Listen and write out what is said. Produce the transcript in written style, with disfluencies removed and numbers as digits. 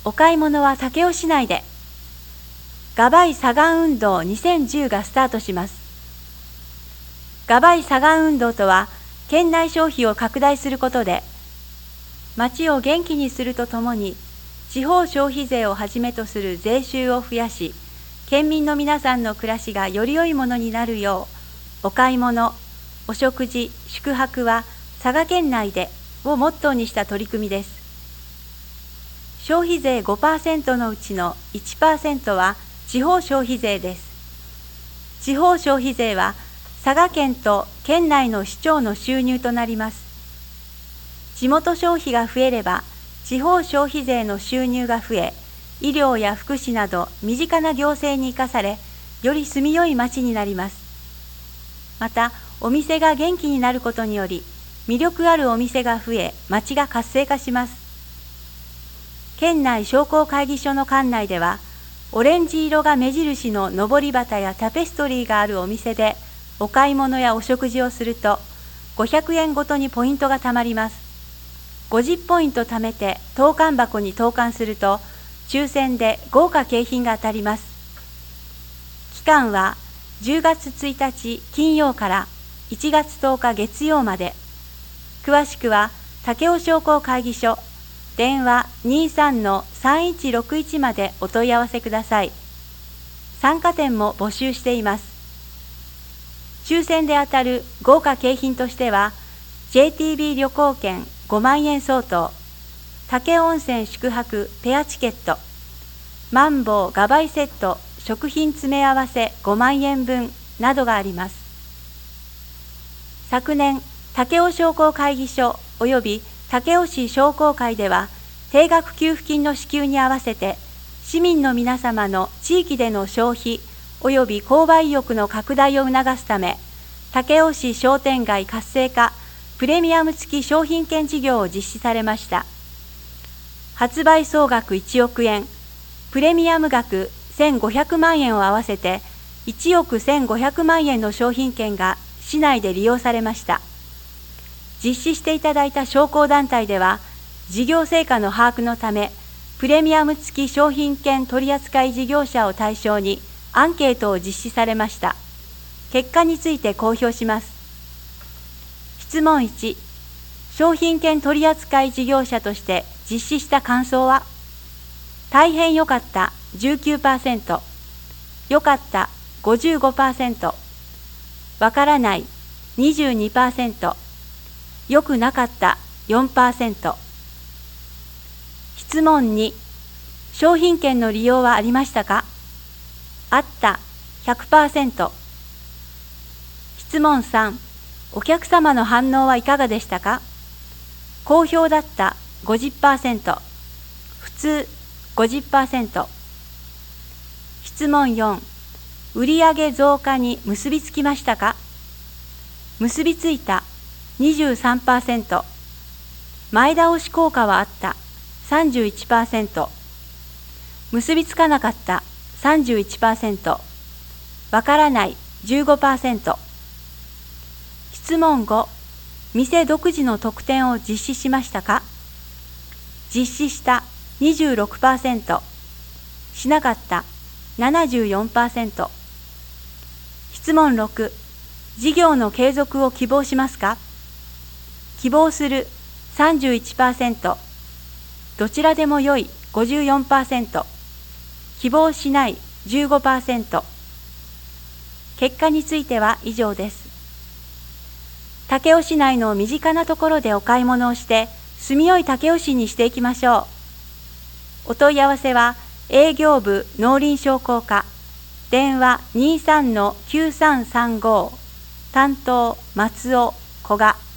お買い物は武雄市内で。がばい左岸運動2010がスタートします。がばい左岸運動とは、県内消費を拡大することで、町を元気にするとともに、地方消費税をはじめとする税収を増やし、県民の皆さんの暮らしがより良いものになるよう、お買い物、お食事、宿泊は佐賀県内でをモットーにした取り組みです。消費税 5% のうちの 1% は地方消費税です。地方消費税は佐賀県と県内の市町の収入となります。地元消費が増えれば、地方消費税の収入が増え、医療や福祉など身近な行政に生かされ、より住みよい町になります。また、お店が元気になることにより、魅力あるお店が増え、町が活性化します。県内商工会議所の館内では、オレンジ色が目印ののぼり旗やタペストリーがあるお店で、お買い物やお食事をすると、500円ごとにポイントがたまります。50ポイント貯めて投函箱に投函すると、抽選で豪華景品が当たります。期間は10月1日金曜から1月10日月曜まで。詳しくは武雄商工会議所、電話 23-3161 までお問い合わせください。参加店も募集しています。抽選で当たる豪華景品としては、JTB 旅行券5万円相当、武雄温泉宿泊ペアチケット、マンボウがばいセット食品詰め合わせ5万円分などがあります。昨年、武雄商工会議所及び武雄市商工会では、定額給付金の支給に合わせて、市民の皆様の地域での消費及び購買意欲の拡大を促すため、武雄市商店街活性化プレミアム付き商品券事業を実施されました。発売総額1億円、プレミアム額1500万円を合わせて1億1500万円の商品券が市内で利用されました。実施していただいた商工団体では、事業成果の把握のため、プレミアム付き商品券取扱事業者を対象にアンケートを実施されました。結果について公表します。質問1、商品券取扱事業者として実施した感想は、大変良かった 19%、良かった 55%、わからない 22%、良くなかった 4%。質問2、商品券の利用はありましたか？あった 100%。質問3、お客様の反応はいかがでしたか？好評だった 50%、普通 50%。質問4、売上増加に結びつきましたか？結びついた 23%、前倒し効果はあった31%、結びつかなかった 31%、わからない15%。質問5、店独自の特典を実施しましたか？実施した26%、しなかった74%。質問6、事業の継続を希望しますか？希望する 31%、どちらでもよい 54%、希望しない 15%。結果については以上です。武雄市内の身近なところでお買い物をして、住みよい武雄市にしていきましょう。お問い合わせは、営業部農林商工課、電話 23-9335、担当松尾古賀。